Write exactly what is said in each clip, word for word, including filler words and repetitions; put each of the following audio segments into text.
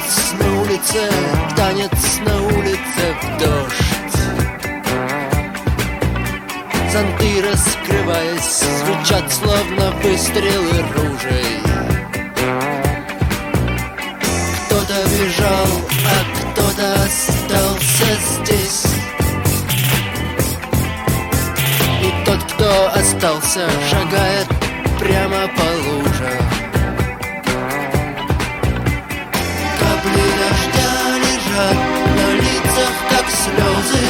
Танец на улице, танец на улице в дождь. Зонты, раскрываясь, звучат словно выстрелы ружей. Кто-то бежал, а кто-то остался здесь. И тот, кто остался, шагает прямо по лужам. Капли дождя лежат на лицах, как слезы.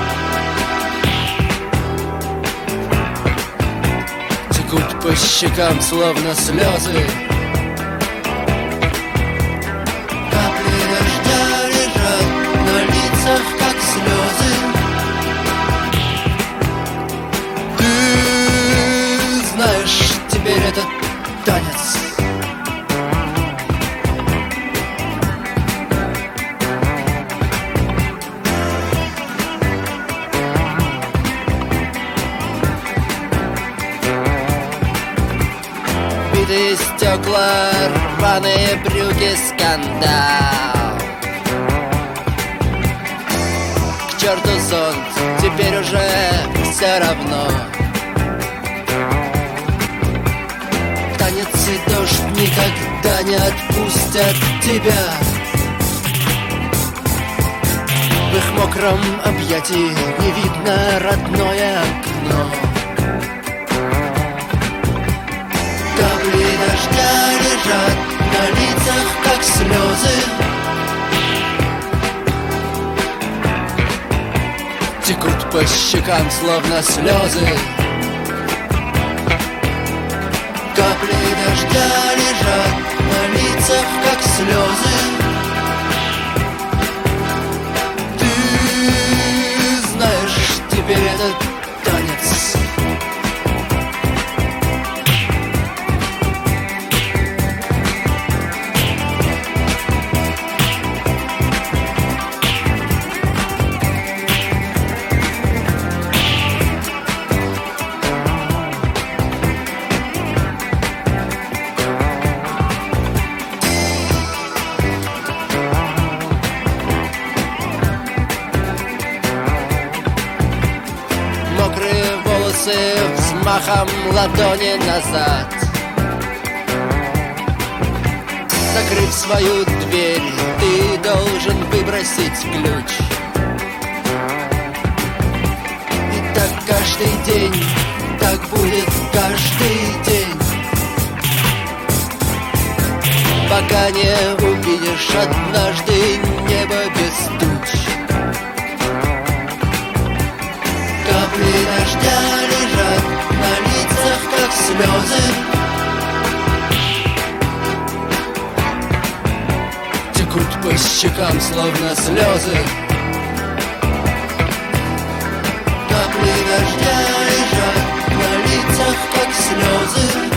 Текут по щекам, словно слезы. Капли дождя лежат на лицах, как слезы. Ты знаешь, теперь этот танец. Битые стекла, рваные брюки, скандал. К черту зонт, теперь уже все равно. Танец и дождь никогда не отпустят тебя. В их мокром объятии не видно родное окно. Капли дождя лежат на лицах, как слезы. Текут по щекам, словно слезы. Капли дождя лежат на лицах, как слезы. Ты знаешь, теперь этот танец. Мокрые волосы взмахом ладони назад. Закрыв свою дверь, ты должен выбросить ключ. И так каждый день, так будет каждый день, пока не увидишь однажды небо без туч. Капли дождя лежат на лицах, как слезы. Текут по щекам, словно слезы. Капли дождя лежат на лицах, как слезы.